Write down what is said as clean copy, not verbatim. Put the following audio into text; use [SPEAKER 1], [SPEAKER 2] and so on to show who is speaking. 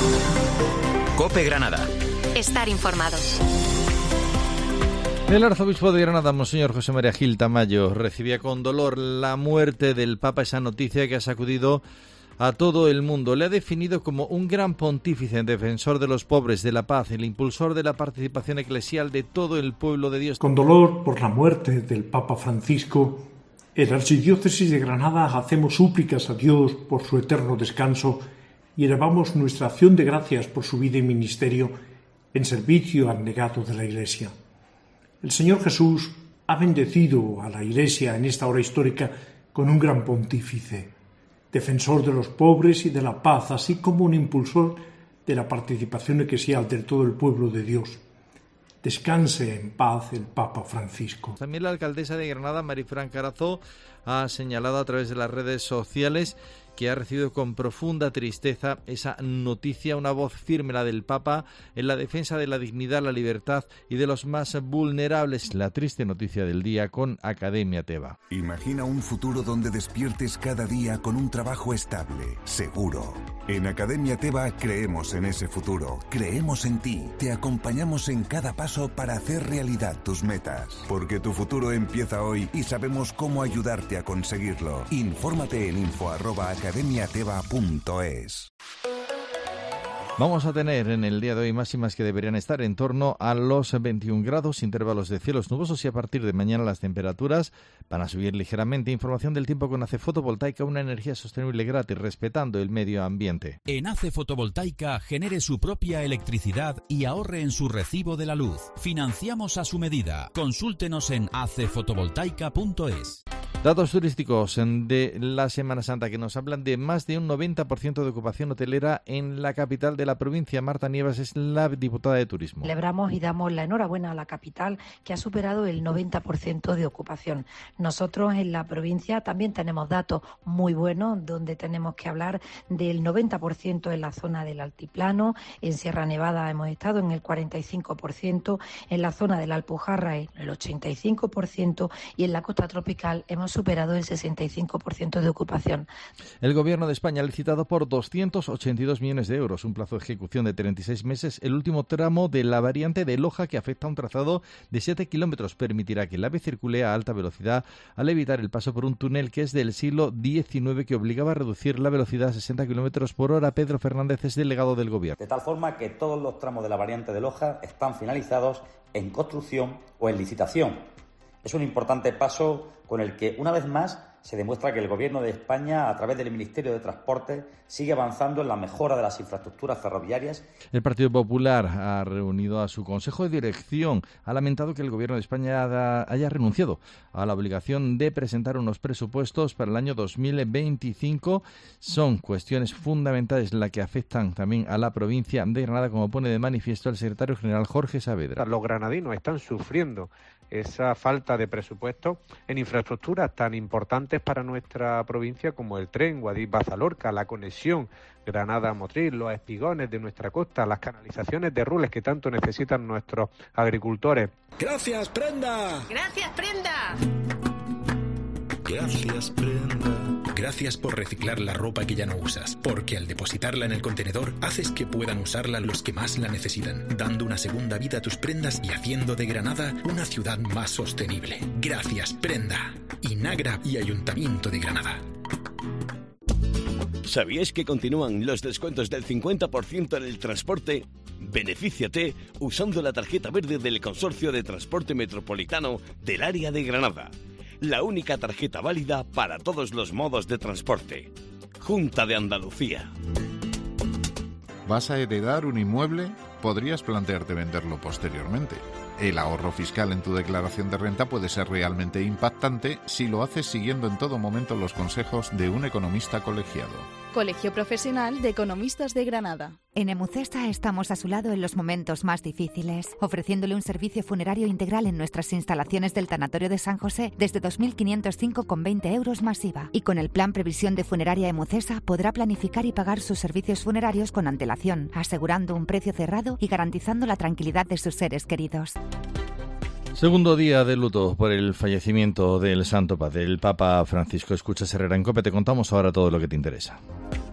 [SPEAKER 1] COPE Granada.
[SPEAKER 2] Estar informado.
[SPEAKER 3] El arzobispo de Granada, Monseñor José María Gil Tamayo, recibía con dolor la muerte del Papa, esa noticia que ha sacudido a todo el mundo. Le ha definido como un gran pontífice, defensor de los pobres, de la paz, el impulsor de la participación eclesial de todo el pueblo de Dios.
[SPEAKER 4] Con dolor por la muerte del Papa Francisco, en la Archidiócesis de Granada hacemos súplicas a Dios por su eterno descanso y elevamos nuestra acción de gracias por su vida y ministerio en servicio abnegado de la Iglesia. El Señor Jesús ha bendecido a la Iglesia en esta hora histórica con un gran pontífice, defensor de los pobres y de la paz, así como un impulsor de la participación eclesial de todo el pueblo de Dios. Descanse en paz el Papa Francisco.
[SPEAKER 3] También la alcaldesa de Granada, Marifran Carazo, ha señalado a través de las redes sociales que ha recibido con profunda tristeza esa noticia, una voz firme, la del Papa, en la defensa de la dignidad, la libertad y de los más vulnerables. La triste noticia del día con Academia Teba.
[SPEAKER 5] Imagina un futuro donde despiertes cada día con un trabajo estable, seguro. En Academia Teba creemos en ese futuro, creemos en ti, te acompañamos en cada paso para hacer realidad tus metas. Porque tu futuro empieza hoy y sabemos cómo ayudarte a conseguirlo. Infórmate en info@academiateba.es.
[SPEAKER 3] Vamos a tener en el día de hoy máximas que deberían estar en torno a los 21 grados, intervalos de cielos nubosos, y a partir de mañana las temperaturas van a subir ligeramente. Información del tiempo con ACE Fotovoltaica, una energía sostenible gratis, respetando el medio ambiente.
[SPEAKER 6] En ACE Fotovoltaica genere su propia electricidad y ahorre en su recibo de la luz. Financiamos a su medida. Consúltenos en acefotovoltaica.es.
[SPEAKER 3] Datos turísticos de la Semana Santa que nos hablan de más de un 90% de ocupación hotelera en la capital de la provincia. Marta Nievas es la diputada de Turismo.
[SPEAKER 7] Celebramos y damos la enhorabuena a la capital, que ha superado el 90% de ocupación. Nosotros en la provincia también tenemos datos muy buenos, donde tenemos que hablar del 90% en la zona del altiplano. En Sierra Nevada hemos estado en el 45%, en la zona de la Alpujarra en el 85% y en la costa tropical hemos superado el 65% de ocupación.
[SPEAKER 3] El Gobierno de España ha licitado por 282 millones de euros, un plazo de ejecución de 36 meses, el último tramo de la variante de Loja, que afecta a un trazado de 7 kilómetros. Permitirá que el AVE circule a alta velocidad al evitar el paso por un túnel que es del siglo XIX, que obligaba a reducir la velocidad a 60 kilómetros por hora. Pedro Fernández es delegado del Gobierno.
[SPEAKER 8] De tal forma que todos los tramos de la variante de Loja están finalizados en construcción o en licitación. Es un importante paso con el que, una vez más, se demuestra que el Gobierno de España, a través del Ministerio de Transporte, sigue avanzando en la mejora de las infraestructuras ferroviarias.
[SPEAKER 3] El Partido Popular ha reunido a su Consejo de Dirección. Ha lamentado que el Gobierno de España haya renunciado a la obligación de presentar unos presupuestos para el año 2025. Son cuestiones fundamentales las que afectan también a la provincia de Granada, como pone de manifiesto el secretario general Jorge Saavedra.
[SPEAKER 9] Los granadinos están sufriendo esa falta de presupuesto en infraestructuras tan importantes para nuestra provincia como el tren Guadix-Baza-Lorca, la conexión Granada-Motril, los espigones de nuestra costa, las canalizaciones de Rules que tanto necesitan nuestros agricultores.
[SPEAKER 10] ¡Gracias, Prenda!
[SPEAKER 2] ¡Gracias, Prenda!
[SPEAKER 10] Gracias, Prenda. Gracias por reciclar la ropa que ya no usas, porque al depositarla en el contenedor haces que puedan usarla los que más la necesitan, dando una segunda vida a tus prendas y haciendo de Granada una ciudad más sostenible. Gracias, Prenda. Inagra y Ayuntamiento de Granada.
[SPEAKER 11] ¿Sabíais que continúan los descuentos del 50% en el transporte? Benefíciate usando la tarjeta verde del Consorcio de Transporte Metropolitano del área de Granada. La única tarjeta válida para todos los modos de transporte. Junta de Andalucía.
[SPEAKER 12] ¿Vas a heredar un inmueble? Podrías plantearte venderlo posteriormente. El ahorro fiscal en tu declaración de renta puede ser realmente impactante si lo haces siguiendo en todo momento los consejos de un economista colegiado.
[SPEAKER 13] Colegio Profesional de Economistas de Granada.
[SPEAKER 14] En Emucesa estamos a su lado en los momentos más difíciles, ofreciéndole un servicio funerario integral en nuestras instalaciones del Tanatorio de San José desde 2.505,20 euros más IVA. Y con el plan Previsión de Funeraria Emucesa podrá planificar y pagar sus servicios funerarios con antelación, asegurando un precio cerrado y garantizando la tranquilidad de sus seres queridos.
[SPEAKER 3] Segundo día de luto por el fallecimiento del Santo Padre, el Papa Francisco. Escuchas Herrera en COPE, te contamos ahora todo lo que te interesa.